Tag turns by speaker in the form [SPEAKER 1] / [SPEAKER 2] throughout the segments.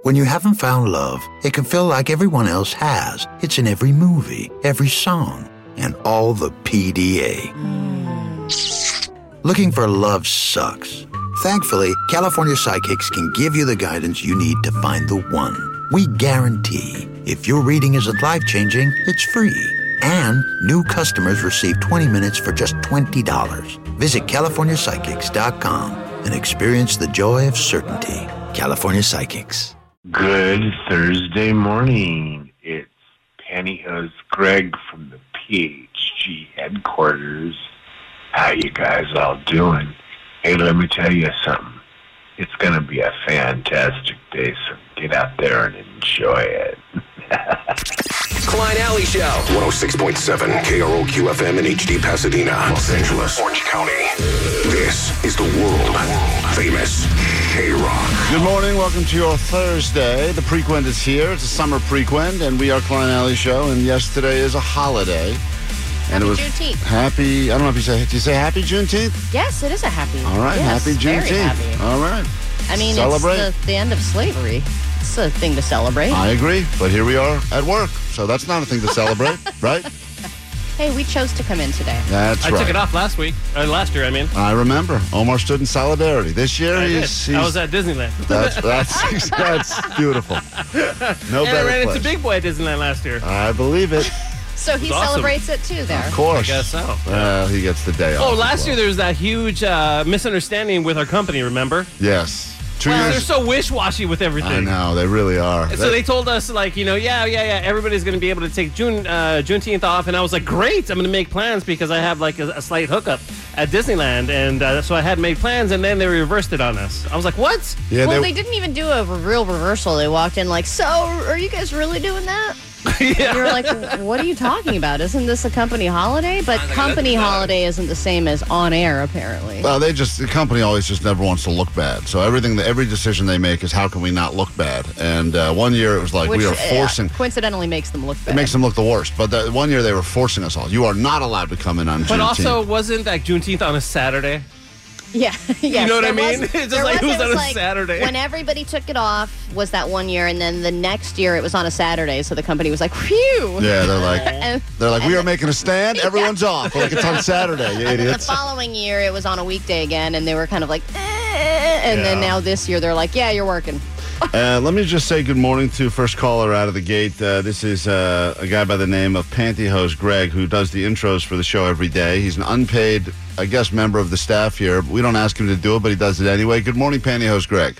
[SPEAKER 1] When you haven't found love, it can feel like everyone else has. It's in every movie, every song, and all the PDA. Looking for love sucks. Thankfully, California Psychics can give you the guidance you need to find the one. We guarantee if your reading isn't life-changing, it's free. And new customers receive 20 minutes for just $20. Visit CaliforniaPsychics.com and experience the joy of certainty. California Psychics.
[SPEAKER 2] Good Thursday morning. It's Pantyhose Greg from the PHG headquarters. How you guys all doing? Hey, let me tell you something. It's going to be a fantastic day, so get out there and enjoy it.
[SPEAKER 3] Klein Alley Show.
[SPEAKER 4] 106.7 KROQ FM in HD Pasadena, Los Angeles, Orange County. This is the world famous K-Rock.
[SPEAKER 5] Good morning. Welcome to your Thursday. The Prequend is here. It's a summer Prequend, and we are Klein Alley Show, and yesterday is a holiday. And
[SPEAKER 6] happy
[SPEAKER 5] it was
[SPEAKER 6] Juneteenth.
[SPEAKER 5] Happy, I don't know if you say, do you say happy Juneteenth?
[SPEAKER 6] Yes, it is a happy.
[SPEAKER 5] All right,
[SPEAKER 6] yes,
[SPEAKER 5] happy Juneteenth.
[SPEAKER 6] Very happy.
[SPEAKER 5] All right.
[SPEAKER 6] I mean,
[SPEAKER 5] celebrate.
[SPEAKER 6] It's the end of slavery. It's a thing to celebrate.
[SPEAKER 5] I agree, but here we are at work, so that's not a thing to celebrate, right?
[SPEAKER 6] Hey, we chose to come in today.
[SPEAKER 5] That's right.
[SPEAKER 7] I took it off last year, I mean.
[SPEAKER 5] I remember. Omar stood in solidarity. This year,
[SPEAKER 7] I
[SPEAKER 5] he's
[SPEAKER 7] was at Disneyland.
[SPEAKER 5] That's beautiful. No
[SPEAKER 7] and
[SPEAKER 5] better
[SPEAKER 7] I ran
[SPEAKER 5] place.
[SPEAKER 7] into Big Boy at Disneyland last year.
[SPEAKER 5] I believe it.
[SPEAKER 6] So he
[SPEAKER 7] awesome.
[SPEAKER 6] celebrates it too there.
[SPEAKER 5] Of course.
[SPEAKER 7] I guess so.
[SPEAKER 5] Well, he gets the day off.
[SPEAKER 7] Oh,
[SPEAKER 5] as
[SPEAKER 7] last
[SPEAKER 5] well.
[SPEAKER 7] year there was that huge misunderstanding with our company, remember?
[SPEAKER 5] Yes. 2
[SPEAKER 7] They're
[SPEAKER 5] years.
[SPEAKER 7] so wish-washy with everything.
[SPEAKER 5] I know, they really are.
[SPEAKER 7] So they told us, like, everybody's going to be able to take Juneteenth off. And I was like, great, I'm going to make plans because I have, like, a slight hookup at Disneyland. And so I had made plans, and then they reversed it on us. I was like, what?
[SPEAKER 5] Yeah,
[SPEAKER 6] Well, they didn't even do a real reversal. They walked in like, so are you guys really doing that?
[SPEAKER 7] Yeah.
[SPEAKER 6] And you're like, what are you talking about? Isn't this a company holiday? But company holiday isn't the same as on air, apparently.
[SPEAKER 5] Well, the company always just never wants to look bad. So every decision they make is how can we not look bad? And 1 year it was like
[SPEAKER 6] Which,
[SPEAKER 5] we are forcing.
[SPEAKER 6] coincidentally makes them look bad.
[SPEAKER 5] It makes them look the worst. But 1 year they were forcing us all. You are not allowed to come in on Juneteenth.
[SPEAKER 7] But also, wasn't that Juneteenth on a Saturday?
[SPEAKER 6] Yeah, yes,
[SPEAKER 7] You know what I
[SPEAKER 6] there
[SPEAKER 7] mean?
[SPEAKER 6] was-
[SPEAKER 7] It's just
[SPEAKER 6] there
[SPEAKER 7] like it was on a
[SPEAKER 6] like,
[SPEAKER 7] Saturday.
[SPEAKER 6] When everybody took it off was that 1 year, and then the next year it was on a Saturday, so the company was like, phew.
[SPEAKER 5] Yeah, they're like,
[SPEAKER 6] And-
[SPEAKER 5] we are making a stand. Everyone's off. We're like, it's on Saturday, you
[SPEAKER 6] and then the
[SPEAKER 5] idiots.
[SPEAKER 6] following year it was on a weekday again, and they were kind of like, and then now this year they're like, yeah, you're working.
[SPEAKER 5] Let me just say good morning to first caller out of the gate. This is a guy by the name of Pantyhose Greg, who does the intros for the show every day. He's an unpaid, I guess, member of the staff here. We don't ask him to do it, but he does it anyway. Good morning, Pantyhose Greg.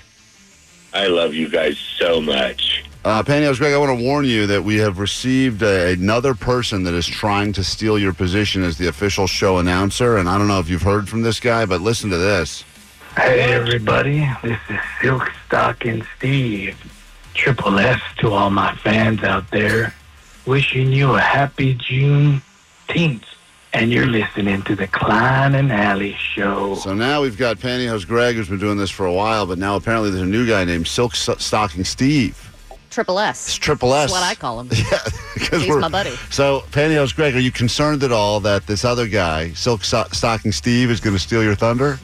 [SPEAKER 2] I love you guys so much.
[SPEAKER 5] Pantyhose Greg, I want to warn you that we have received another person that is trying to steal your position as the official show announcer, and I don't know if you've heard from this guy, but listen to this.
[SPEAKER 8] Hey everybody, this is Silk Stocking Steve. Triple S to all my fans out there. Wishing you a happy Juneteenth. And you're listening to the Klein and Alley Show.
[SPEAKER 5] So now we've got Pantyhose Greg, who's been doing this for a while, but now apparently there's a new guy named Silk Stocking Steve.
[SPEAKER 6] Triple S.
[SPEAKER 5] It's Triple S.
[SPEAKER 6] That's what I call him.
[SPEAKER 5] Yeah, because
[SPEAKER 6] He's my buddy.
[SPEAKER 5] So, Pantyhose Greg, are you concerned at all that this other guy, Silk Stocking Steve, is going to steal your thunder?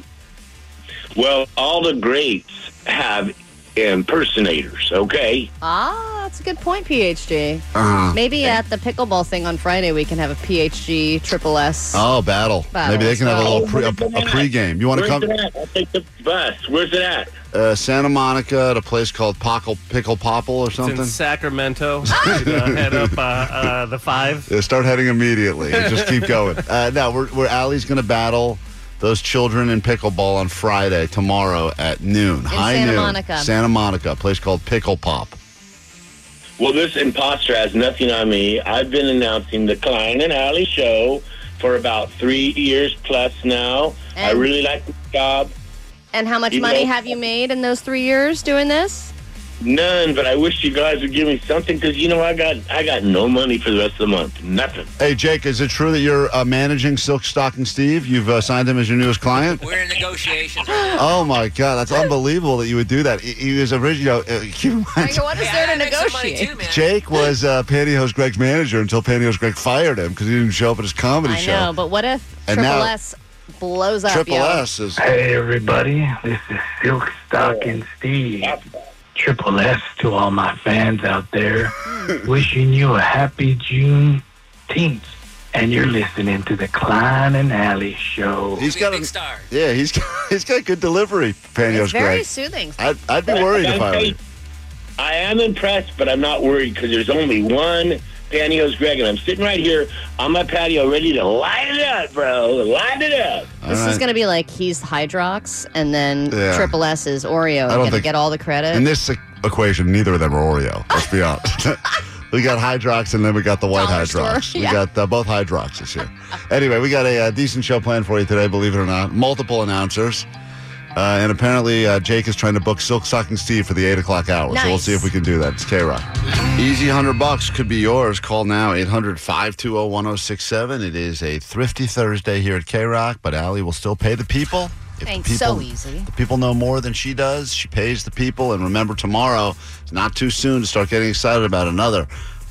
[SPEAKER 2] Well, all the greats have impersonators, okay?
[SPEAKER 6] Ah, that's a good point, PhD.
[SPEAKER 5] Uh-huh.
[SPEAKER 6] Maybe at the pickleball thing on Friday we can have a PhD Triple S.
[SPEAKER 5] Oh, battle. Maybe they can have a little pregame. You want to come?
[SPEAKER 2] Where's it at? I'll take the bus. Where's it at?
[SPEAKER 5] Santa Monica at a place called Pickle Popple or
[SPEAKER 7] It's
[SPEAKER 5] something.
[SPEAKER 7] in Sacramento. Head up the 5.
[SPEAKER 5] Yeah, start heading immediately. Just keep going. No, we're Allie's going to battle those children in pickleball on Friday, tomorrow at noon. High
[SPEAKER 6] Santa
[SPEAKER 5] noon.
[SPEAKER 6] Monica.
[SPEAKER 5] Santa Monica, a place called Pickle Pop.
[SPEAKER 2] Well, this imposter has nothing on me. I've been announcing the Klein and Alley Show for about 3 years plus now. I
[SPEAKER 6] And-
[SPEAKER 2] really like the job.
[SPEAKER 6] And how much money have you made in those 3 years doing this?
[SPEAKER 2] None, but I wish you guys would give me something because, I got no money for the rest of the month. Nothing.
[SPEAKER 5] Hey, Jake, is it true that you're managing Silk Stocking Steve? You've signed him as your newest client?
[SPEAKER 3] We're in negotiations.
[SPEAKER 5] Oh, my God. That's unbelievable that you would do that. He was originally, keep in mind,
[SPEAKER 6] What is there to negotiate?
[SPEAKER 5] Jake was Pantyhose Greg's manager until Pantyhose Greg fired him because he didn't show up at his comedy
[SPEAKER 6] I
[SPEAKER 5] show.
[SPEAKER 6] know, but what if
[SPEAKER 5] And
[SPEAKER 6] Triple
[SPEAKER 5] now-
[SPEAKER 6] S blows up,
[SPEAKER 5] Triple
[SPEAKER 6] yo?
[SPEAKER 5] S is...
[SPEAKER 8] Hey everybody, this is Silk Stocking Steve. Triple S to all my fans out there. Wishing you a happy Juneteenth. And you're listening to the Klein and Alley Show.
[SPEAKER 5] He's got
[SPEAKER 3] Big star.
[SPEAKER 5] Yeah, he's got good delivery, Pantyhose
[SPEAKER 6] It's very
[SPEAKER 5] Greg.
[SPEAKER 6] soothing.
[SPEAKER 5] I'd be worried if I were you.
[SPEAKER 9] I am impressed, but I'm not worried because there's only one Pantyhose Greg, and I'm sitting right here on my patio ready to light it up, bro. Light it up.
[SPEAKER 6] This
[SPEAKER 5] All
[SPEAKER 6] is
[SPEAKER 5] right.
[SPEAKER 6] going to be like he's Hydrox, and then
[SPEAKER 5] Yeah.
[SPEAKER 6] Triple S is Oreo.
[SPEAKER 5] don't
[SPEAKER 6] Going to
[SPEAKER 5] think-
[SPEAKER 6] get all the credit.
[SPEAKER 5] In this equation, neither of them are Oreo. Let's be honest. We got Hydrox, and then we got the white
[SPEAKER 6] Dollar store,
[SPEAKER 5] Hydrox. We
[SPEAKER 6] yeah.
[SPEAKER 5] got both Hydroxes here. Anyway, we got a decent show planned for you today, believe it or not. Multiple announcers. And apparently, Jake is trying to book Silk Stocking Steve for the 8 o'clock hour. So we'll
[SPEAKER 6] Nice.
[SPEAKER 5] see if we can do that. It's K-Rock. Easy $100 could be yours. Call now, 800-520-1067. It is a thrifty Thursday here at K-Rock, but Allie will still pay the people. If the
[SPEAKER 6] Ain't
[SPEAKER 5] people-
[SPEAKER 6] so easy.
[SPEAKER 5] The people know more than she does. She pays the people. And remember, tomorrow, it's not too soon to start getting excited about another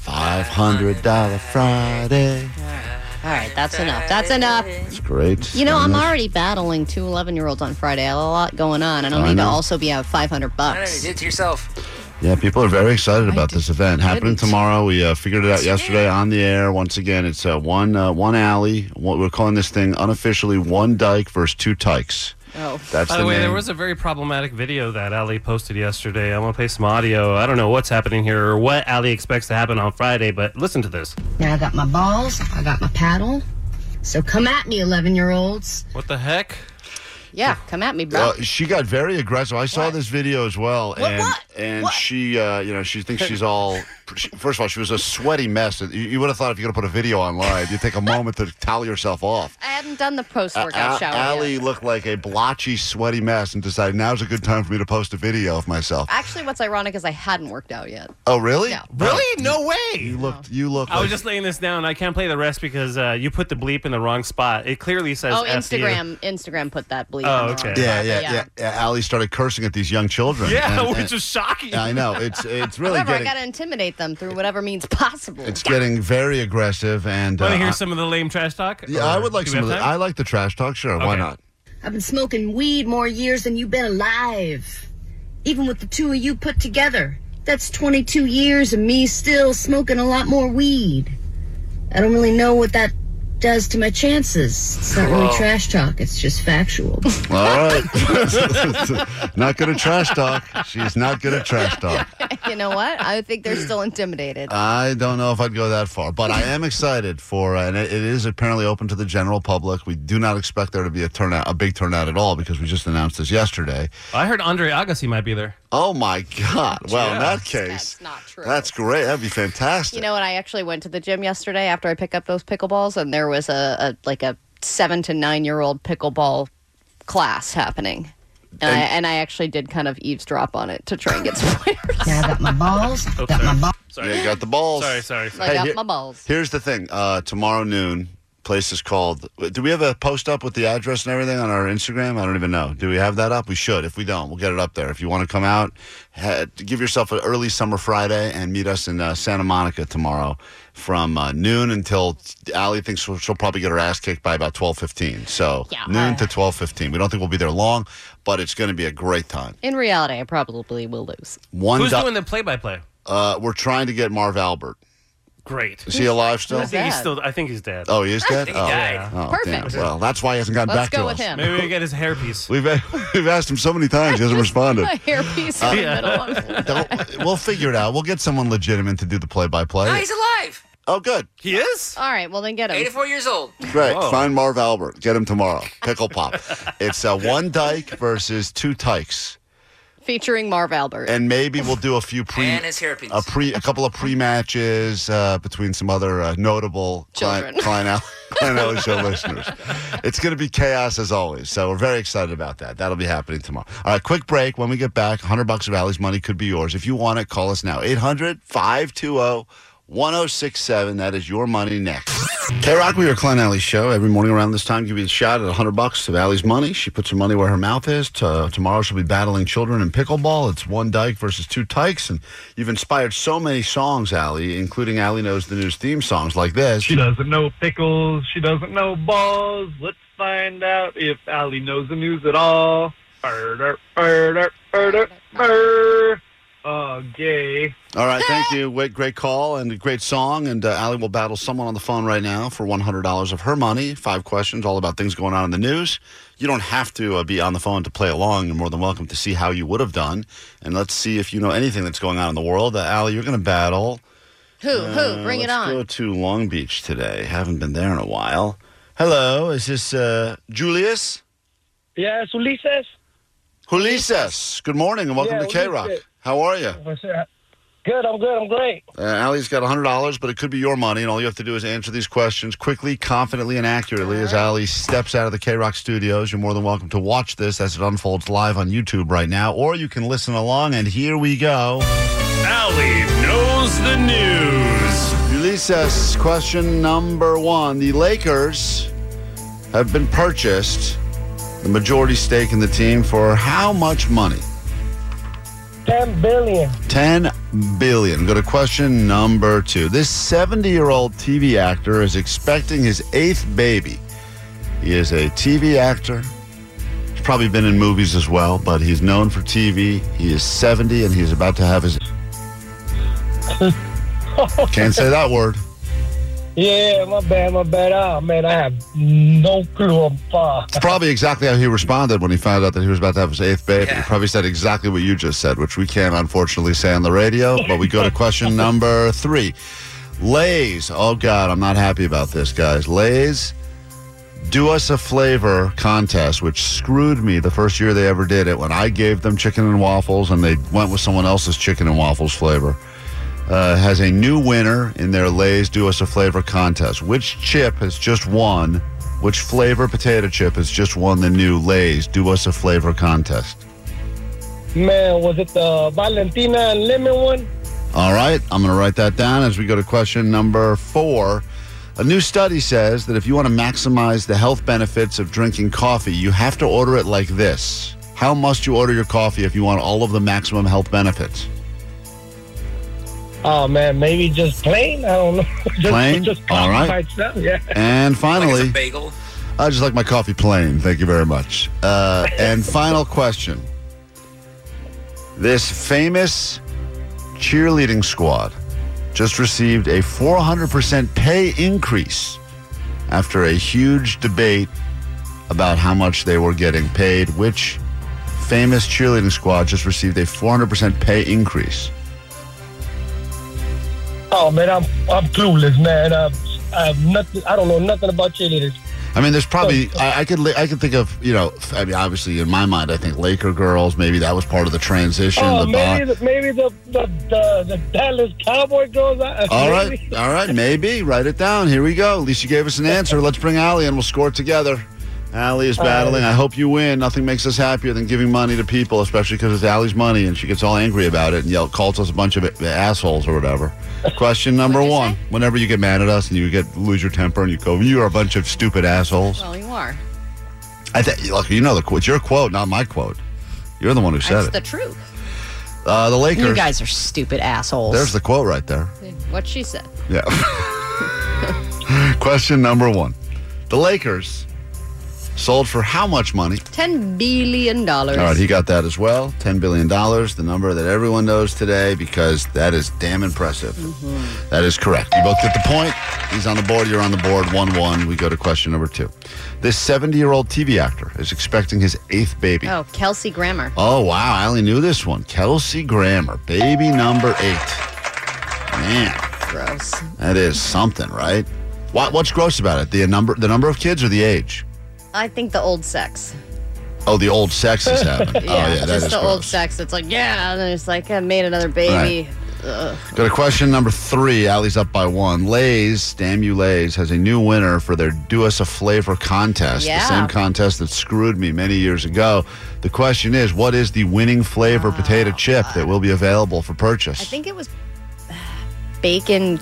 [SPEAKER 5] $500 Friday.
[SPEAKER 6] All right, that's enough. That's enough.
[SPEAKER 5] It's great.
[SPEAKER 6] You know, I'm
[SPEAKER 5] Almost.
[SPEAKER 6] already battling two 11-year-olds on Friday. I have a lot going on. I don't
[SPEAKER 5] I
[SPEAKER 6] need to
[SPEAKER 5] know.
[SPEAKER 6] also be out $500.
[SPEAKER 3] I don't know, you did it to yourself.
[SPEAKER 5] Yeah, people are very excited about this event happening
[SPEAKER 6] couldn't.
[SPEAKER 5] tomorrow. We figured it out yesterday on the air. Once again, it's one alley. We're calling this thing unofficially One Dyke versus Two Tykes.
[SPEAKER 6] Oh.
[SPEAKER 5] That's
[SPEAKER 7] By the way,
[SPEAKER 5] name.
[SPEAKER 7] there was a very problematic video that Ali posted yesterday. I want to play some audio. I don't know what's happening here or what Ali expects to happen on Friday, but listen to this.
[SPEAKER 10] Now I got my balls, I got my paddle. So come at me, 11-year-olds.
[SPEAKER 7] What the heck?
[SPEAKER 6] Yeah, come at me, bro.
[SPEAKER 5] She got very aggressive. I saw this video as well, and she, she thinks she's all. First of all, she was a sweaty mess. You would have thought if you're going to put a video online, you'd take a moment to towel yourself off.
[SPEAKER 6] I haven't done the post-workout shower
[SPEAKER 5] Allie
[SPEAKER 6] yet.
[SPEAKER 5] looked like a blotchy, sweaty mess, and decided now's a good time for me to post a video of myself.
[SPEAKER 6] Actually, what's ironic is I hadn't worked out yet.
[SPEAKER 5] Oh, really?
[SPEAKER 6] Yeah.
[SPEAKER 7] Really? No way.
[SPEAKER 5] You look.
[SPEAKER 7] I was just laying this down. I can't play the rest because you put the bleep in the wrong spot. It clearly says
[SPEAKER 6] Oh,
[SPEAKER 7] F you.
[SPEAKER 6] Instagram put that bleep.
[SPEAKER 7] Oh,
[SPEAKER 6] in the
[SPEAKER 7] okay.
[SPEAKER 6] wrong
[SPEAKER 5] Yeah,
[SPEAKER 6] spot, but
[SPEAKER 5] Allie started cursing at these young children.
[SPEAKER 7] Yeah,
[SPEAKER 5] and-
[SPEAKER 7] which is shocking.
[SPEAKER 5] I know it's really
[SPEAKER 6] However, I
[SPEAKER 5] getting
[SPEAKER 6] got to intimidate them through whatever means possible.
[SPEAKER 5] it's getting very aggressive and.
[SPEAKER 7] Want to hear some of the lame trash talk?
[SPEAKER 5] Yeah, I would like
[SPEAKER 7] Do we
[SPEAKER 5] some of
[SPEAKER 7] have
[SPEAKER 5] the.
[SPEAKER 7] time?
[SPEAKER 5] I like the trash talk. Sure, why
[SPEAKER 7] Okay.
[SPEAKER 5] not?
[SPEAKER 10] I've been smoking weed more years than you've been alive. Even with the two of you put together. That's 22 years of me still smoking a lot more weed. I don't really know what that does to my chances. It's not really trash talk, it's just factual.
[SPEAKER 5] All right. Not good at trash talk. She's not good at trash talk.
[SPEAKER 6] You know what? I think they're still intimidated.
[SPEAKER 5] I don't know if I'd go that far, but I am excited for, and it is apparently open to the general public. We do not expect there to be a big turnout at all because we just announced this yesterday.
[SPEAKER 7] I heard Andre Agassi might be there.
[SPEAKER 5] Oh my God! Well, in
[SPEAKER 7] Yeah.
[SPEAKER 5] that case,
[SPEAKER 6] That's not true.
[SPEAKER 5] that's great. That'd be fantastic.
[SPEAKER 6] You know what? I actually went to the gym yesterday after I picked up those pickleballs, and there was a 7 to 9-year-old pickleball class happening. And I actually did kind of eavesdrop on it to try and get some players.
[SPEAKER 10] Now I got my balls,
[SPEAKER 7] Oh,
[SPEAKER 10] got my balls.
[SPEAKER 7] Sorry.
[SPEAKER 5] Yeah, you got the balls.
[SPEAKER 7] Sorry.
[SPEAKER 6] I got
[SPEAKER 5] here-
[SPEAKER 6] my balls.
[SPEAKER 5] Here's the thing. Tomorrow noon, place is called. Do we have a post up with the address and everything on our Instagram? I don't even know. Do we have that up? We should. If we don't, we'll get it up there. If you want to come out, give yourself an early summer Friday and meet us in Santa Monica tomorrow from noon until Allie thinks she'll probably get her ass kicked by about 12:15. So
[SPEAKER 6] Yeah.
[SPEAKER 5] noon to 12:15. We don't think we'll be there long, but it's going to be a great time.
[SPEAKER 6] In reality, I probably will lose.
[SPEAKER 5] One.
[SPEAKER 7] Who's doing the play-by-play?
[SPEAKER 5] We're trying to get Marv Albert.
[SPEAKER 7] Great.
[SPEAKER 5] Is he alive still?
[SPEAKER 6] Who's
[SPEAKER 7] I think he's dead.
[SPEAKER 5] Oh, he is dead.
[SPEAKER 3] think he died.
[SPEAKER 5] Oh,
[SPEAKER 6] Perfect.
[SPEAKER 5] damn. Well, that's why he hasn't gotten
[SPEAKER 6] Let's
[SPEAKER 5] back to
[SPEAKER 6] go
[SPEAKER 5] us.
[SPEAKER 6] with him.
[SPEAKER 7] Maybe we get his hairpiece.
[SPEAKER 5] We've asked him so many times, he hasn't responded.
[SPEAKER 6] A hairpiece in the
[SPEAKER 7] Yeah.
[SPEAKER 6] middle of
[SPEAKER 5] We'll figure it out. We'll get someone legitimate to do the play-by-play.
[SPEAKER 3] No, he's alive.
[SPEAKER 5] Oh, good.
[SPEAKER 7] He is?
[SPEAKER 6] All right, well, then get him.
[SPEAKER 3] 84 years old.
[SPEAKER 5] Great.
[SPEAKER 7] Whoa.
[SPEAKER 5] Find Marv Albert. Get him tomorrow. Pickle Pop. It's One Dyke versus Two Tykes.
[SPEAKER 6] Featuring Marv Albert.
[SPEAKER 5] And maybe we'll do a few
[SPEAKER 3] And his hairpiece.
[SPEAKER 5] a couple of pre-matches between some other notable
[SPEAKER 6] Children.
[SPEAKER 5] Klein Alley Show listeners. It's going to be chaos as always, so we're very excited about that. That'll be happening tomorrow. All right, quick break. When we get back, $100 of Allie's money could be yours. If you want it, call us now. 800-520-1067. That is your money next. K-Rock, we are Klein Alley Show. Every morning around this time, give you a shot at $100 of Allie's money. She puts her money where her mouth is. Tomorrow she'll be battling children in pickleball. It's One Dyke versus Two Tykes. And you've inspired so many songs, Allie, including Allie Knows the News theme songs like this.
[SPEAKER 8] She doesn't know pickles. She doesn't know balls. Let's find out if Allie knows the news at all. Burr, burr, burr, burr, burr. Gay.
[SPEAKER 5] All right, thank you. Great call and a great song. And Allie will battle someone on the phone right now for $100 of her money. 5 questions, all about things going on in the news. You don't have to be on the phone to play along. You're more than welcome to see how you would have done. And let's see if you know anything that's going on in the world. Allie, you're going to battle.
[SPEAKER 6] Who? Bring it on.
[SPEAKER 5] Let's go to Long Beach today. Haven't been there in a while. Hello, is this Julius?
[SPEAKER 8] Yes, Ulises.
[SPEAKER 5] Ulises, good morning and welcome to K-Rock. How are you?
[SPEAKER 8] Good, I'm great.
[SPEAKER 5] Allie's got $100, but it could be your money, and all you have to do is answer these questions quickly, confidently, and accurately as Allie steps out of the K-Rock studios. You're more than welcome to watch this as it unfolds live on YouTube right now, or you can listen along, and here we go.
[SPEAKER 11] Allie knows the news.
[SPEAKER 5] Ulises, question number 1. The Lakers have been purchased, the majority stake in the team, for how much money?
[SPEAKER 8] $10 billion.
[SPEAKER 5] $10 billion. Go to question number 2. This 70-year-old TV actor is expecting his 8th baby. He is a TV actor. He's probably been in movies as well, but he's known for TV. He is 70, and he's about to have his... Can't say that word.
[SPEAKER 8] Yeah, my bad. Oh, man, I have no clue.
[SPEAKER 5] It's probably exactly how he responded when he found out that he was about to have his 8th baby.
[SPEAKER 3] Yeah.
[SPEAKER 5] He probably said exactly what you just said, which we can't unfortunately say on the radio, but we go to question number 3. Lay's. Oh, God, I'm not happy about this, guys. Lay's Do Us a Flavor contest, which screwed me the first year they ever did it when I gave them chicken and waffles and they went with someone else's chicken and waffles flavor. Has a new winner in their Lay's Do Us a Flavor contest. Which chip has just won? Which flavor potato chip has just won the new Lay's Do Us a Flavor contest?
[SPEAKER 8] Man, was it the Valentina and lemon one?
[SPEAKER 5] All right, I'm going to write that down as we go to question number 4. A new study says that if you want to maximize the health benefits of drinking coffee, you have to order it like this. How must you order your coffee if you want all of the maximum health benefits?
[SPEAKER 8] Oh, man, maybe just plain? I don't know.
[SPEAKER 5] Plain?
[SPEAKER 8] Just
[SPEAKER 5] All right.
[SPEAKER 8] by itself, yeah.
[SPEAKER 5] And finally,
[SPEAKER 3] Like a bagel.
[SPEAKER 5] I just like my coffee plain. Thank you very much. And final question. This famous cheerleading squad just received a 400% pay increase after a huge debate about how much they were getting paid. Which famous cheerleading squad just received a 400% pay increase?
[SPEAKER 8] Oh, man, I'm clueless, man. I don't know nothing about cheerleaders.
[SPEAKER 5] I mean, there's probably I could think of, you know, I mean, obviously in my mind, I think Laker girls. Maybe that was part of the transition.
[SPEAKER 8] Oh, maybe the Dallas Cowboy girls.
[SPEAKER 5] All right, maybe write it down. Here we go. At least you gave us an answer. Let's bring Allie and we'll score it together. Allie is battling. I hope you win. Nothing makes us happier than giving money to people, especially because it's Allie's money and she gets all angry about it and calls us a bunch of assholes or whatever. Question number 1. Whenever you get mad at us and you lose your temper and you go, you are a bunch of stupid assholes.
[SPEAKER 6] Well, you are.
[SPEAKER 5] Look, you know it's your quote, not my quote. You're the one who said
[SPEAKER 6] That's
[SPEAKER 5] it.
[SPEAKER 6] the truth.
[SPEAKER 5] The Lakers.
[SPEAKER 6] You guys are stupid assholes.
[SPEAKER 5] There's the quote right there.
[SPEAKER 6] What she said.
[SPEAKER 5] Yeah. Question number 1. The Lakers sold for how much money?
[SPEAKER 6] $10 billion.
[SPEAKER 5] All right, he got that as well. $10 billion, the number that everyone knows today because that is damn impressive. Mm-hmm. That is correct. You both get the point. He's on the board. You're on the board. 1-1. We go to question number 2. This 70-year-old TV actor is expecting his 8th baby.
[SPEAKER 6] Oh, Kelsey Grammer.
[SPEAKER 5] Oh, wow. I only knew this one. Kelsey Grammer, baby number 8. Man.
[SPEAKER 6] Gross.
[SPEAKER 5] That is something, right? What's gross about it? The number of kids or the age?
[SPEAKER 6] I think the old sex.
[SPEAKER 5] Oh, the old sex is happening.
[SPEAKER 6] Yeah,
[SPEAKER 5] that
[SPEAKER 6] just
[SPEAKER 5] is
[SPEAKER 6] the
[SPEAKER 5] gross.
[SPEAKER 6] old sex. It's like, yeah, and then it's like, I made another baby. Ugh.
[SPEAKER 5] Go to question number 3. Allie's up by 1. Lay's, damn you Lay's, has a new winner for their Do Us a Flavor contest.
[SPEAKER 6] Yeah.
[SPEAKER 5] The same contest that screwed me many years ago. The question is, what is the winning flavor potato chip that will be available for purchase?
[SPEAKER 6] I think it was bacon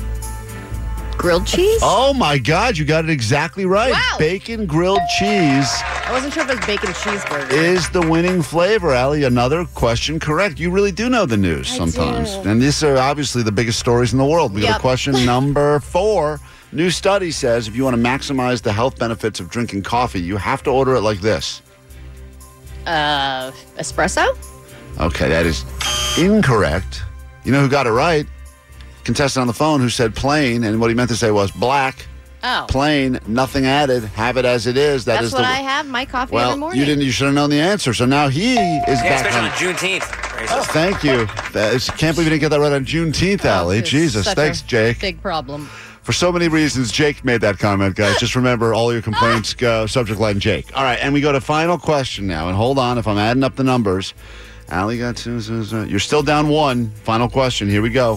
[SPEAKER 6] grilled cheese.
[SPEAKER 5] Oh, my God. You got it exactly right.
[SPEAKER 6] Wow.
[SPEAKER 5] Bacon grilled cheese
[SPEAKER 6] I wasn't sure if it was bacon cheeseburger.
[SPEAKER 5] is the winning flavor, Allie. Another question correct. You really do know the news sometimes.
[SPEAKER 6] do.
[SPEAKER 5] And these are obviously the biggest stories in the world. We got
[SPEAKER 6] Yep.
[SPEAKER 5] a question number 4. New study says if you want to maximize the health benefits of drinking coffee, you have to order it like this.
[SPEAKER 6] Espresso?
[SPEAKER 5] Okay, that is Incorrect. You know who got it right? Contestant on the phone who said plain, and what he meant to say was black.
[SPEAKER 6] Oh.
[SPEAKER 5] Plain, nothing added. Have it as it is.
[SPEAKER 6] That's what I have my coffee every morning.
[SPEAKER 5] You should have known the answer. So now he is back
[SPEAKER 3] especially
[SPEAKER 5] on
[SPEAKER 3] on Juneteenth.
[SPEAKER 5] Oh, thank you. Can't believe you didn't get that right on Juneteenth, Allie. Jesus. Thanks, Jake.
[SPEAKER 6] Big problem.
[SPEAKER 5] For so many reasons, Jake made that comment, guys. Just remember, all your complaints go subject line Jake. All right, and we go to final question now. And hold on, if I'm adding up the numbers, Allie got two. You're still down one. Final question. Here we go.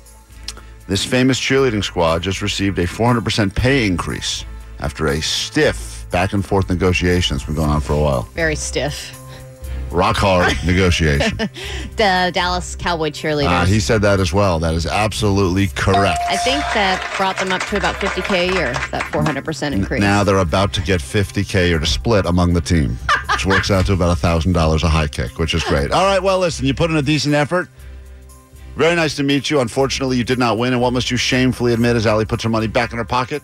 [SPEAKER 5] This famous cheerleading squad just received a 400% pay increase after a stiff back-and-forth negotiation that's been going on for a while.
[SPEAKER 6] Very stiff.
[SPEAKER 5] Rock hard negotiation.
[SPEAKER 6] The Dallas Cowboy cheerleaders.
[SPEAKER 5] He said that as well. That is absolutely correct.
[SPEAKER 6] I think that brought them up to about $50K a year, that 400% increase.
[SPEAKER 5] Now they're about to get $50K a year to split among the team, which works out to about $1,000 a high kick, which is great. All right, well, listen, you put in a decent effort. Very nice to meet you. Unfortunately, you did not win, and what must you shamefully admit as Allie puts her money back in her pocket?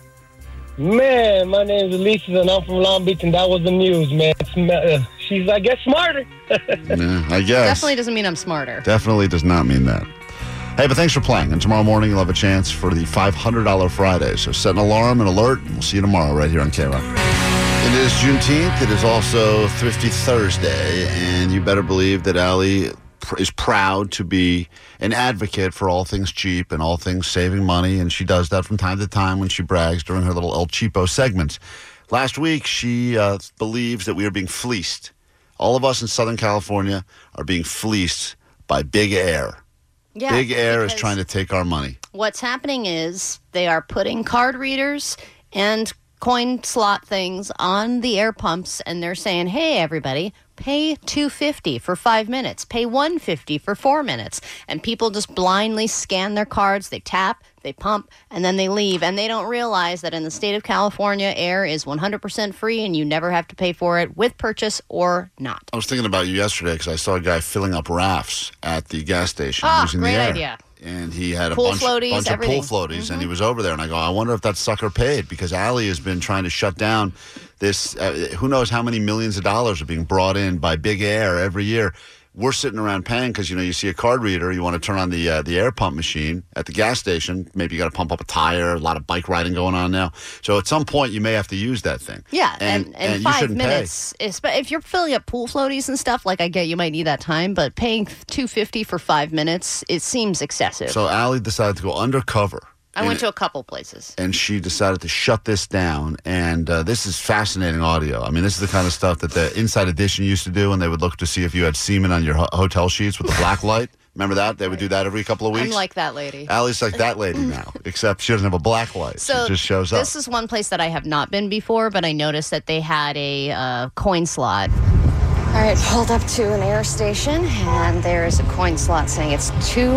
[SPEAKER 12] Man, my name is Alicia, and I'm from Long Beach, and that was the news, man. She's, I guess, smarter.
[SPEAKER 5] Yeah, I guess.
[SPEAKER 6] Definitely doesn't mean I'm smarter.
[SPEAKER 5] Definitely does not mean that. Hey, but thanks for playing. And tomorrow morning, you'll have a chance for the $500 Friday. So set an alarm and alert, and we'll see you tomorrow right here on K-Rock. It is Juneteenth. It is also Thrifty Thursday, and you better believe that Allie is proud to be an advocate for all things cheap and all things saving money, and she does that from time to time when she brags during her little El Cheapo segments. Last week, she believes that we are being fleeced. All of us in Southern California are being fleeced by Big Air.
[SPEAKER 6] Yeah,
[SPEAKER 5] Big Air is trying to take our money.
[SPEAKER 6] What's happening is they are putting card readers and coin slot things on the air pumps, and they're saying, hey, everybody, pay $2.50 for 5 minutes, pay $1.50 for 4 minutes. And people just blindly scan their cards, they tap, they pump, and then they leave. And they don't realize that in the state of California, air is 100% free, and you never have to pay for it with purchase or not.
[SPEAKER 5] I was thinking about you yesterday because I saw a guy filling up rafts at the gas station using
[SPEAKER 6] great
[SPEAKER 5] the air.
[SPEAKER 6] idea.
[SPEAKER 5] And he had a
[SPEAKER 6] Pool
[SPEAKER 5] bunch
[SPEAKER 6] floaties,
[SPEAKER 5] of
[SPEAKER 6] everything.
[SPEAKER 5] pool floaties, and he was over there. And I go, I wonder if that sucker paid, because Allie has been trying to shut down this. Who knows how many millions of dollars are being brought in by Big Air every year. We're sitting around paying because, you see a card reader, you want to turn on the air pump machine at the gas station. Maybe you got to pump up a tire, a lot of bike riding going on now. So at some point, you may have to use that thing.
[SPEAKER 6] Yeah, and
[SPEAKER 5] you
[SPEAKER 6] 5
[SPEAKER 5] shouldn't
[SPEAKER 6] minutes. If you're filling up pool floaties and stuff, like I get you might need that time, but paying $2.50 for 5 minutes, it seems excessive.
[SPEAKER 5] So Allie decided to go undercover.
[SPEAKER 6] I went to a couple places.
[SPEAKER 5] And she decided to shut this down. And this is fascinating audio. I mean, this is the kind of stuff that the Inside Edition used to do, and they would look to see if you had semen on your hotel sheets with the black light. Remember that? They would do that every couple of weeks.
[SPEAKER 6] I'm like that lady.
[SPEAKER 5] Allie's like that lady now, except she doesn't have a black light.
[SPEAKER 6] So
[SPEAKER 5] it just shows up.
[SPEAKER 6] This is one place that I have not been before, but I noticed that they had a coin slot. All right, pulled up to an air station, and there's a coin slot saying it's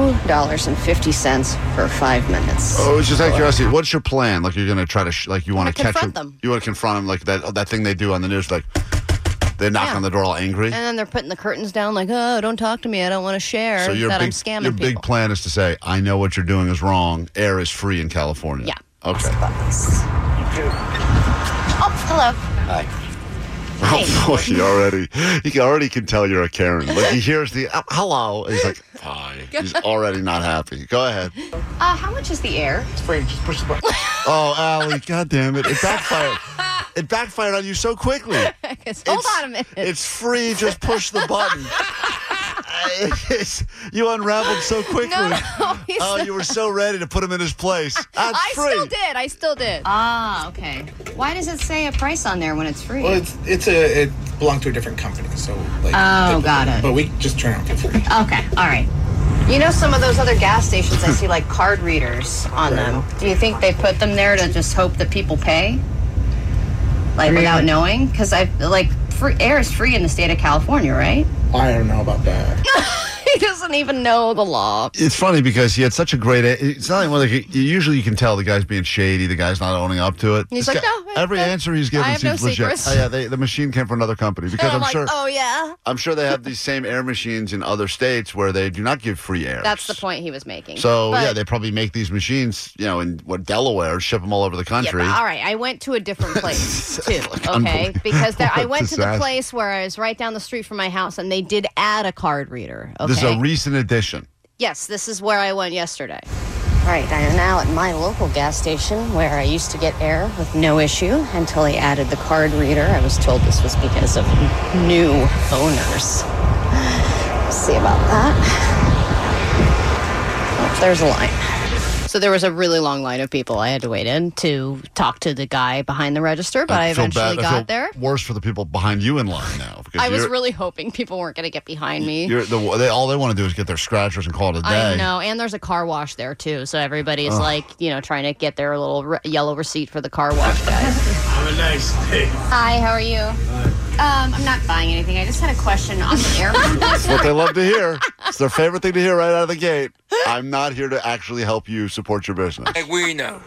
[SPEAKER 6] $2.50 for 5 minutes.
[SPEAKER 5] Oh, it's just out of curiosity. What's your plan? Like, you're going to try to, you want to catch
[SPEAKER 6] confront them.
[SPEAKER 5] You want to confront them, like that thing they do on the news, like they knock on the door all angry.
[SPEAKER 6] And then they're putting the curtains down, like, oh, don't talk to me. I don't want to share
[SPEAKER 5] So
[SPEAKER 6] that I'm scamming
[SPEAKER 5] your
[SPEAKER 6] people.
[SPEAKER 5] big plan is to say, I know what you're doing is wrong. Air is free in California.
[SPEAKER 6] Yeah.
[SPEAKER 5] Okay.
[SPEAKER 6] Oh, hello.
[SPEAKER 5] Hi. Oh boy, he already can tell you're a Karen. Like, he hears the hello, and he's like, hi. He's already not happy. Go ahead.
[SPEAKER 6] How much is the air?
[SPEAKER 12] It's free. Just push the button.
[SPEAKER 5] Oh, Allie, God damn it. It backfired. It backfired on you so quickly.
[SPEAKER 6] Hold on a minute.
[SPEAKER 5] It's free. Just push the button. You unraveled so quickly.
[SPEAKER 6] No,
[SPEAKER 5] you were so ready to put him in his place. That's free.
[SPEAKER 6] I still did. Ah, okay. Why does it say a price on there when it's free?
[SPEAKER 13] Well, it belonged to a different company, so
[SPEAKER 6] got it.
[SPEAKER 13] But we just turn it on for free.
[SPEAKER 6] Okay, all right. Some of those other gas stations, I see like card readers on them. Do you think they put them there to just hope that people pay? Without knowing? Because free air is free in the state of California, right?
[SPEAKER 13] I don't know about that.
[SPEAKER 6] He doesn't even know the law.
[SPEAKER 5] It's funny because he had such a great. It's not like usually you can tell the guy's being shady, the guy's not owning up to it.
[SPEAKER 6] He's
[SPEAKER 5] This
[SPEAKER 6] like,
[SPEAKER 5] guy,
[SPEAKER 6] no,
[SPEAKER 5] every answer he's given
[SPEAKER 6] I have no
[SPEAKER 5] seems legit.
[SPEAKER 6] secrets.
[SPEAKER 5] Oh, yeah, the machine came from another company because
[SPEAKER 6] And
[SPEAKER 5] I'm
[SPEAKER 6] I'm
[SPEAKER 5] sure.
[SPEAKER 6] like, oh yeah.
[SPEAKER 5] I'm sure they have these same air machines in other states where they do not give free air.
[SPEAKER 6] That's the point he was making.
[SPEAKER 5] So
[SPEAKER 6] But-
[SPEAKER 5] yeah, they probably make these machines, in Delaware, ship them all over the country.
[SPEAKER 6] Yeah, but all right, I went to a different place too. Okay,
[SPEAKER 5] unbelievable.
[SPEAKER 6] because I went to the
[SPEAKER 5] Disaster.
[SPEAKER 6] place where I was right down the street from my house, and they did add a card reader. Okay,
[SPEAKER 5] This is a
[SPEAKER 6] Okay.
[SPEAKER 5] recent addition.
[SPEAKER 6] Yes, this is where I went yesterday. All right, I am now at my local gas station where I used to get air with no issue until they added the card reader. I was told this was because of new owners. Let's see about that. Oh, there's a line. So there was a really long line of people I had to wait in to talk to the guy behind the register, but I
[SPEAKER 5] feel
[SPEAKER 6] eventually
[SPEAKER 5] bad. I
[SPEAKER 6] got
[SPEAKER 5] feel
[SPEAKER 6] there.
[SPEAKER 5] worse for the people behind you in line now. Because
[SPEAKER 6] I was really hoping people weren't going to get behind me.
[SPEAKER 5] all they want to do is get their scratchers and call it a day.
[SPEAKER 6] I know, and there's a car wash there too, so everybody's
[SPEAKER 5] Ugh.
[SPEAKER 6] trying to get their little yellow receipt for the car wash guy.
[SPEAKER 14] Have a nice day.
[SPEAKER 6] Hi, how are you? I'm not buying anything. I just had a question on the air.
[SPEAKER 5] That's what they love to hear. It's their favorite thing to hear right out of the gate. I'm not here to actually help you support your business.
[SPEAKER 3] We know.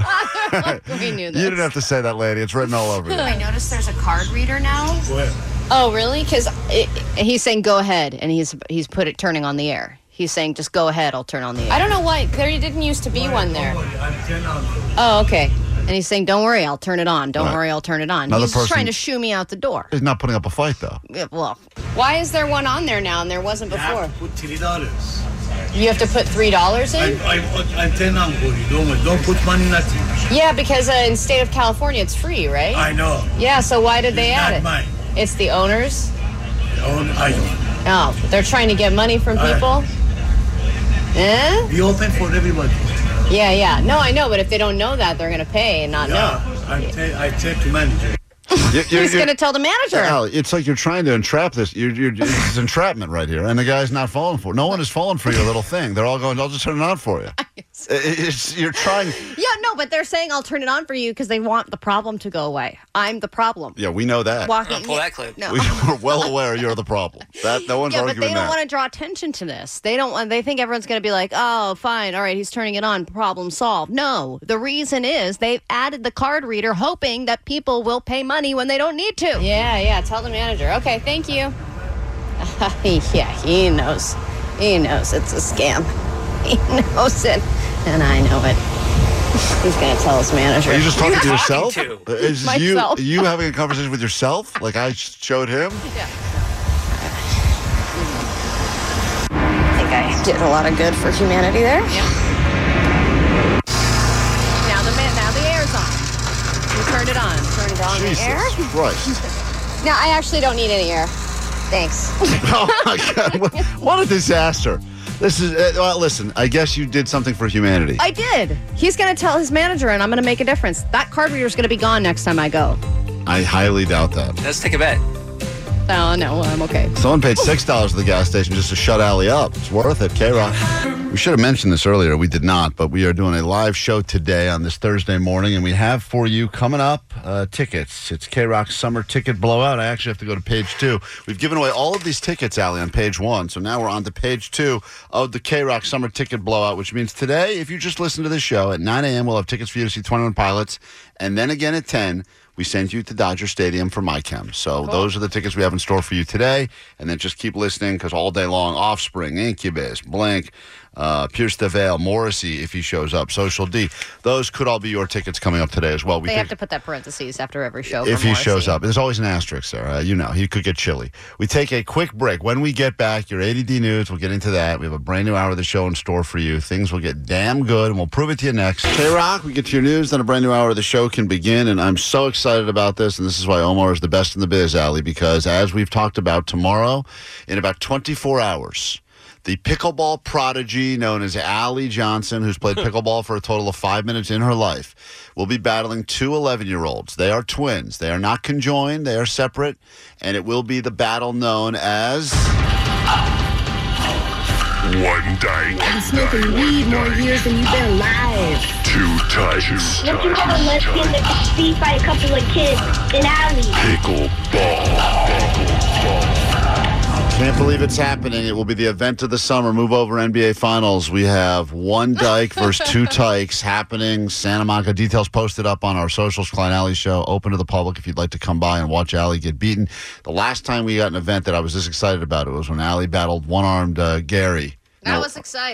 [SPEAKER 6] We knew this.
[SPEAKER 5] You didn't have to say that, lady. It's written all over you.
[SPEAKER 6] I noticed there's a card reader now.
[SPEAKER 14] Where?
[SPEAKER 6] Oh, really? Because he's saying go ahead, and he's put it turning on the air. He's saying just go ahead, I'll turn on the air. I don't know why. There didn't used to be one there.
[SPEAKER 14] I'm 10 on.
[SPEAKER 6] Oh, okay. And he's saying, don't worry, I'll turn it on. Don't
[SPEAKER 5] Right.
[SPEAKER 6] worry, I'll turn it on.
[SPEAKER 5] Another
[SPEAKER 6] He's
[SPEAKER 5] person-
[SPEAKER 6] trying to shoo me out the door.
[SPEAKER 5] He's not putting up a fight, though.
[SPEAKER 6] Yeah, well, why is there one on there now and there wasn't before?
[SPEAKER 14] Put $3.
[SPEAKER 6] You have to put $3 in?
[SPEAKER 14] I'm 10 on for you. Don't put money nothing.
[SPEAKER 6] Yeah, because in state of California, it's free, right?
[SPEAKER 14] I know.
[SPEAKER 6] Yeah, so why did they add
[SPEAKER 14] Not
[SPEAKER 6] it?
[SPEAKER 14] mine.
[SPEAKER 6] It's the owners?
[SPEAKER 14] I don't.
[SPEAKER 6] Oh, they're trying to get money from people? Eh?
[SPEAKER 14] Be open for everybody.
[SPEAKER 6] Yeah. No, I know, but if they don't know that, they're going to pay and not know.
[SPEAKER 14] I tell to manager.
[SPEAKER 6] Who's going to tell the manager?
[SPEAKER 5] Al, it's like you're trying to entrap this. It's entrapment right here, and the guy's not falling for it. No one is falling for your little thing. They're all going, I'll just turn it on for you. You're trying.
[SPEAKER 6] Yeah, no, but they're saying I'll turn it on for you because they want the problem to go away. I'm the problem.
[SPEAKER 5] Yeah, we know that.
[SPEAKER 3] Pull that clip.
[SPEAKER 6] No.
[SPEAKER 5] We're well aware you're the problem. That no one's
[SPEAKER 6] Yeah, but
[SPEAKER 5] arguing
[SPEAKER 6] they don't
[SPEAKER 5] that.
[SPEAKER 6] want to draw attention to this. They don't want. They think everyone's going to be like, "Oh, fine, all right, he's turning it on, problem solved." No, the reason is they've added the card reader, hoping that people will pay money when they don't need to. Yeah. Tell the manager. Okay, thank you. Yeah, he knows. He knows it's a scam. He knows it, and I know it. He's going to tell his manager.
[SPEAKER 5] Are you just talking to
[SPEAKER 3] Who are you
[SPEAKER 5] yourself?
[SPEAKER 3] talking to?
[SPEAKER 5] Is
[SPEAKER 6] Myself.
[SPEAKER 5] you having a conversation with yourself? Like I showed him?
[SPEAKER 6] Yeah. I think I did a lot of good for humanity there. Yeah. Now the air's on. You turned it on. Turned it on
[SPEAKER 5] Jesus
[SPEAKER 6] the air.
[SPEAKER 5] Christ.
[SPEAKER 6] Now I actually don't need any air. Thanks.
[SPEAKER 5] Oh my God! What a disaster! This is. Well, listen. I guess you did something for humanity.
[SPEAKER 6] I did. He's going to tell his manager, and I'm going to make a difference. That card reader's going to be gone next time I go.
[SPEAKER 5] I highly doubt that.
[SPEAKER 3] Let's take a bet.
[SPEAKER 6] Oh no, I'm okay.
[SPEAKER 5] Someone paid $6 at the gas station just to shut Allie up. It's worth it, K-Rock. We should have mentioned this earlier. We did not, but we are doing a live show today on this Thursday morning, and we have for you coming up tickets. It's K-Rock's Summer Ticket Blowout. I actually have to go to page 2. We've given away all of these tickets, Allie, on page 1, so now we're on to page 2 of the K-Rock Summer Ticket Blowout, which means today, if you just listen to this show, at 9 a.m., we'll have tickets for you to see 21 Pilots, and then again at 10, we send you to Dodger Stadium for MyChem. So those are the tickets we have in store for you today. And then just keep listening because all day long, Offspring, Incubus, Blink, Pierce the Veil, Morrissey, if he shows up, Social D. Those could all be your tickets coming up today as well.
[SPEAKER 6] They have to put that parentheses after every show.
[SPEAKER 5] If
[SPEAKER 6] for
[SPEAKER 5] he shows
[SPEAKER 6] Morrissey.
[SPEAKER 5] up. There's always an asterisk there. He could get chilly. We take a quick break. When we get back, your ADD news, we'll get into that. We have a brand new hour of the show in store for you. Things will get damn good, and we'll prove it to you next. K-Rock, we get to your news, then a brand new hour of the show can begin, and I'm so excited about this, and this is why Omar is the best in the biz, Allie, because as we've talked about, tomorrow, in about 24 hours, the pickleball prodigy known as Allie Johnson, who's played pickleball for a total of 5 minutes in her life, will be battling two 11-year-olds. They are twins. They are not conjoined. They are separate. And it will be the battle known as...
[SPEAKER 4] One dyke.
[SPEAKER 10] I've been smoking weed more years than you've been alive.
[SPEAKER 4] Two types.
[SPEAKER 15] Looking for a lesbian that can see by a couple of kids in alley.
[SPEAKER 4] Pickleball.
[SPEAKER 5] Can't believe it's happening. It will be the event of the summer. Move over NBA Finals. We have one dyke versus two tykes happening. Santa Monica. Details posted up on our socials. Klein Alley Show. Open to the public if you'd like to come by and watch Allie get beaten. The last time we got an event that I was this excited about, it was when Allie battled one-armed Gary.
[SPEAKER 6] That was exciting.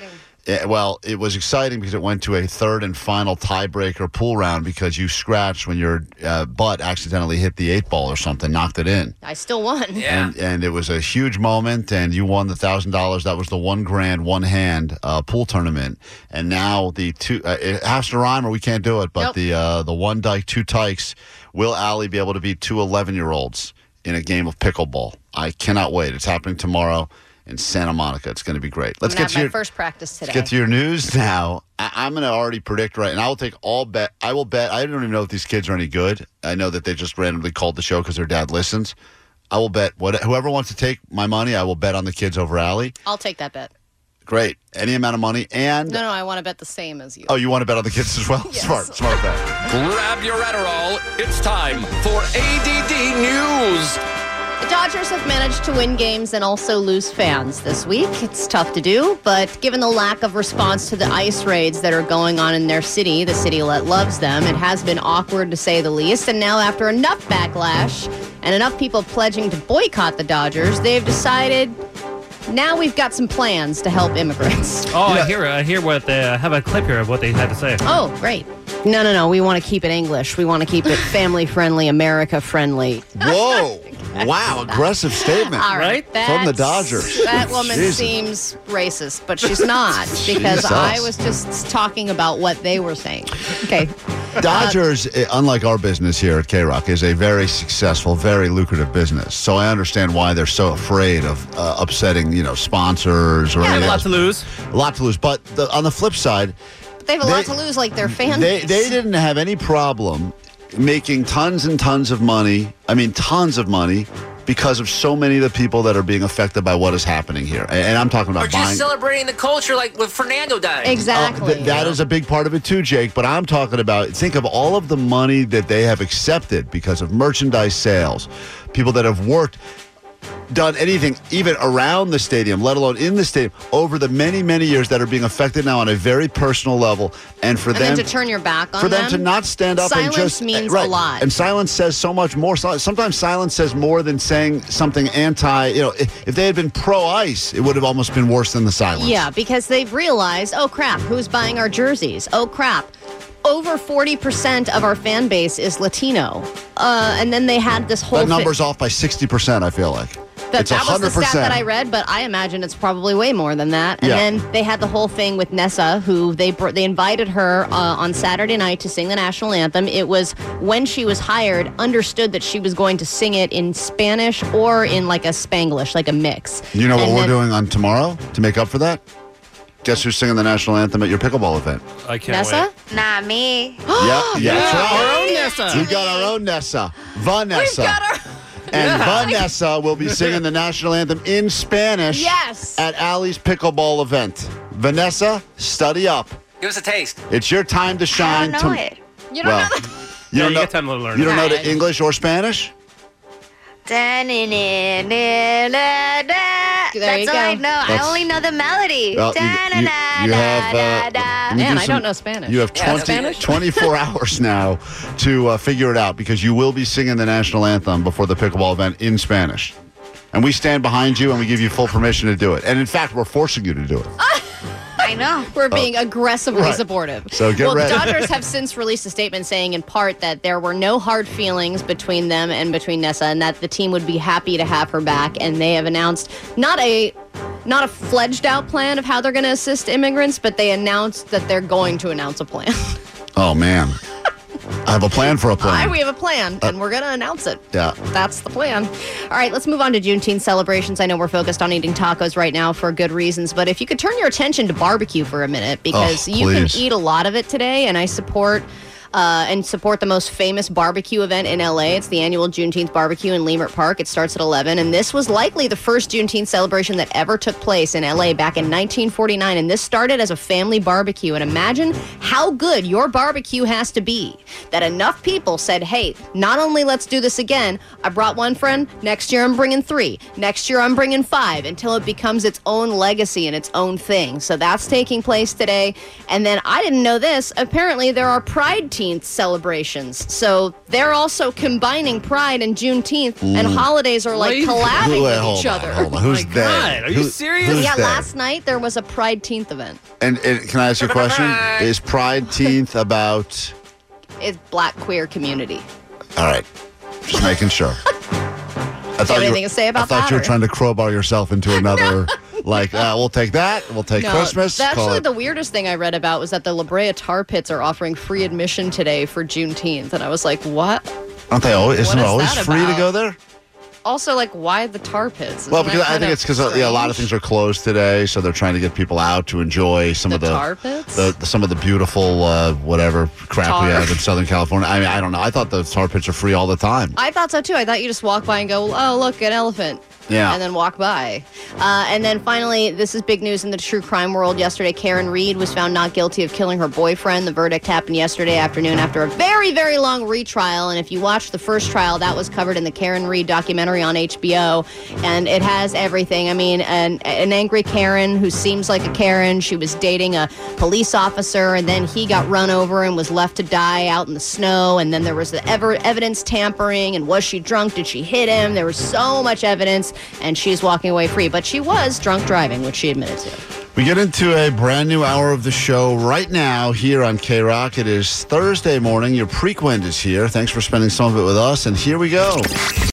[SPEAKER 5] Yeah, well, it was exciting because it went to a third and final tiebreaker pool round because you scratched when your butt accidentally hit the 8-ball or something, knocked it in.
[SPEAKER 6] I still won.
[SPEAKER 3] Yeah.
[SPEAKER 5] And it was a huge moment, and you won the $1,000. That was the $1,000 one hand pool tournament. And now the two, it has to rhyme or we can't do it, but the one dike, two tykes, will Allie be able to beat two 11-year-olds in a game of pickleball? I cannot wait. It's happening tomorrow in Santa Monica. It's going to be great.
[SPEAKER 6] I'm going to have my first practice today.
[SPEAKER 5] Let's get to your news now. I'm going to already predict right, and I will take all bet. I will bet. I don't even know if these kids are any good. I know that they just randomly called the show because their dad listens. I will bet whoever wants to take my money, I will bet on the kids over Allie.
[SPEAKER 6] I'll take that bet.
[SPEAKER 5] Great. Any amount of money. And
[SPEAKER 6] No, I want to bet the same as you.
[SPEAKER 5] Oh, you want to bet on the kids as well?
[SPEAKER 6] Yes.
[SPEAKER 5] Smart bet.
[SPEAKER 16] Grab your Adderall. It's time for ADD News.
[SPEAKER 6] The Dodgers have managed to win games and also lose fans this week. It's tough to do, but given the lack of response to the ice raids that are going on in their city, the city that loves them, it has been awkward to say the least. And now after enough backlash and enough people pledging to boycott the Dodgers, they've decided now we've got some plans to help immigrants.
[SPEAKER 7] Oh, I hear what they have a clip here of what they had to say.
[SPEAKER 6] Oh, great. No. We want to keep it English. We want to keep it family-friendly, America-friendly.
[SPEAKER 5] Whoa. Wow, aggressive statement.
[SPEAKER 6] All right.
[SPEAKER 5] From the Dodgers.
[SPEAKER 6] That woman
[SPEAKER 5] Jesus.
[SPEAKER 6] seems racist, but she's not because
[SPEAKER 5] Jesus.
[SPEAKER 6] I was just talking about what they were saying. Okay.
[SPEAKER 5] Dodgers, unlike our business here at K-Rock, is a very successful, very lucrative business. So I understand why they're so afraid of upsetting, sponsors or anything
[SPEAKER 7] a lot
[SPEAKER 5] else.
[SPEAKER 7] to lose.
[SPEAKER 5] A lot to lose. But on the flip side,
[SPEAKER 6] They have a lot to lose, like their fan
[SPEAKER 5] they
[SPEAKER 6] base.
[SPEAKER 5] didn't have any problem making tons and tons of money. I mean, tons of money because of so many of the people that are being affected by what is happening here. And I'm talking about
[SPEAKER 3] Or just celebrating the culture like with Fernando dying.
[SPEAKER 6] Exactly.
[SPEAKER 5] That is a big part of it too, Jake. But I'm talking about, think of all of the money that they have accepted because of merchandise sales, people that have worked, done anything, even around the stadium, let alone in the stadium, over the many, many years that are being affected now on a very personal level. And for them
[SPEAKER 6] then to turn your back on
[SPEAKER 5] for them to not stand up and
[SPEAKER 6] silence
[SPEAKER 5] just
[SPEAKER 6] means a lot.
[SPEAKER 5] And silence says so much more. Sometimes silence says more than saying something anti. If they had been pro-ice, it would have almost been worse than the silence.
[SPEAKER 6] Yeah, because they've realized, oh crap, who's buying our jerseys? Oh crap. Over 40% of our fan base is Latino. And then they had this whole...
[SPEAKER 5] That number's off by 60%, I feel like.
[SPEAKER 6] That
[SPEAKER 5] It's
[SPEAKER 6] was the
[SPEAKER 5] 100%.
[SPEAKER 6] stat that I read, but I imagine it's probably way more than that. And
[SPEAKER 5] Yeah.
[SPEAKER 6] then they had the whole thing with Nessa, who they invited her on Saturday night to sing the national anthem. It was when she was hired, understood that she was going to sing it in Spanish or in like a Spanglish, like a mix.
[SPEAKER 5] You know what
[SPEAKER 6] And
[SPEAKER 5] we're
[SPEAKER 6] then-
[SPEAKER 5] doing on tomorrow to make up for that? Guess who's singing the national anthem at your pickleball event?
[SPEAKER 7] I can't
[SPEAKER 6] Nessa?
[SPEAKER 17] Not me.
[SPEAKER 5] Yeah, that's right.
[SPEAKER 7] Our own Nessa.
[SPEAKER 5] We got our own Nessa, Vanessa. And Vanessa will be singing the national anthem in Spanish
[SPEAKER 6] Yes.
[SPEAKER 5] at Allie's pickleball event. Vanessa, study up.
[SPEAKER 3] Give us a taste.
[SPEAKER 5] It's your time to shine.
[SPEAKER 17] I don't know it.
[SPEAKER 6] You don't
[SPEAKER 5] Well,
[SPEAKER 6] know that?
[SPEAKER 5] You don't
[SPEAKER 7] you
[SPEAKER 5] know,
[SPEAKER 7] got time to learn
[SPEAKER 5] you don't
[SPEAKER 7] it.
[SPEAKER 5] know
[SPEAKER 6] Alright.
[SPEAKER 5] the English or Spanish?
[SPEAKER 17] That's
[SPEAKER 6] you
[SPEAKER 17] all I
[SPEAKER 6] go.
[SPEAKER 17] know. I only know the melody.
[SPEAKER 5] Well, you have. let me
[SPEAKER 6] Man,
[SPEAKER 5] do
[SPEAKER 6] I don't know Spanish.
[SPEAKER 5] You have
[SPEAKER 3] Yeah,
[SPEAKER 5] 24 hours now to figure it out because you will be singing the national anthem before the pickleball event in Spanish. And we stand behind you and we give you full permission to do it. And in fact, we're forcing you to do it.
[SPEAKER 17] I know.
[SPEAKER 6] We're being aggressively
[SPEAKER 5] right.
[SPEAKER 6] supportive.
[SPEAKER 5] So get ready.
[SPEAKER 6] The Dodgers have since released a statement saying in part that there were no hard feelings between them and between Nessa and that the team would be happy to have her back. And they have announced not a fledged out plan of how they're going to assist immigrants, but they announced that they're going to announce a plan.
[SPEAKER 5] Oh, man. I have a plan for a plan.
[SPEAKER 6] We have a plan, and we're going to announce it.
[SPEAKER 5] Yeah.
[SPEAKER 6] That's the plan. All right, let's move on to Juneteenth celebrations. I know we're focused on eating tacos right now for good reasons, but if you could turn your attention to barbecue for a minute, because you can
[SPEAKER 5] please.
[SPEAKER 6] eat a lot of it today, and I support the most famous barbecue event in LA. It's the annual Juneteenth barbecue in Leimert Park. It starts at 11, and this was likely the first Juneteenth celebration that ever took place in LA back in 1949, and this started as a family barbecue. And imagine how good your barbecue has to be that enough people said, hey, not only let's do this again, I brought one friend, next year I'm bringing 3, next year I'm bringing 5, until it becomes its own legacy and its own thing. So that's taking place today. And then I didn't know this. Apparently there are pride Juneteenth celebrations. So they're also combining Pride and Juneteenth, and holidays are like collabing with each other.
[SPEAKER 5] Hold on. Who's they?
[SPEAKER 7] God, are you serious?
[SPEAKER 6] Yeah,
[SPEAKER 5] they?
[SPEAKER 6] last night there was a Pride-teenth event.
[SPEAKER 5] And can I ask you a question? Is Pride-teenth about...
[SPEAKER 6] It's black queer community.
[SPEAKER 5] All right. Just making sure. I
[SPEAKER 6] thought anything to say about
[SPEAKER 5] that? I thought you were
[SPEAKER 6] or?
[SPEAKER 5] trying to crowbar yourself into another... Like, we'll take that. We'll take Christmas.
[SPEAKER 6] Actually, the weirdest thing I read about was that the La Brea Tar Pits are offering free admission today for Juneteenth. And I was like, what?
[SPEAKER 5] Aren't they always? Isn't it always
[SPEAKER 6] that
[SPEAKER 5] free
[SPEAKER 6] about?
[SPEAKER 5] to go there?
[SPEAKER 6] Also, like, why the Tar Pits?
[SPEAKER 5] Well, because I think it's because a lot of things are closed today, so they're trying to get people out to enjoy some of the
[SPEAKER 6] Tar Pits?
[SPEAKER 5] some of the beautiful whatever crap we have in Southern California. I mean, I don't know. I thought the Tar Pits are free all the time.
[SPEAKER 6] I thought so too. I thought you just walk by and go, oh, look, an elephant.
[SPEAKER 5] Yeah.
[SPEAKER 6] And then walk by. And then finally, this is big news in the true crime world. Yesterday, Karen Reed was found not guilty of killing her boyfriend. The verdict happened yesterday afternoon after a very, very long retrial. And if you watched the first trial, that was covered in the Karen Reed documentary on HBO. And it has everything. I mean, an angry Karen who seems like a Karen. She was dating a police officer, and then he got run over and was left to die out in the snow. And then there was the evidence tampering. And was she drunk? Did she hit him? There was so much evidence. And she's walking away free. But she was drunk driving, which she admitted to.
[SPEAKER 5] We get into a brand new hour of the show right now here on K-Rock. It is Thursday morning. Your Prequend is here. Thanks for spending some of it with us. And here we go.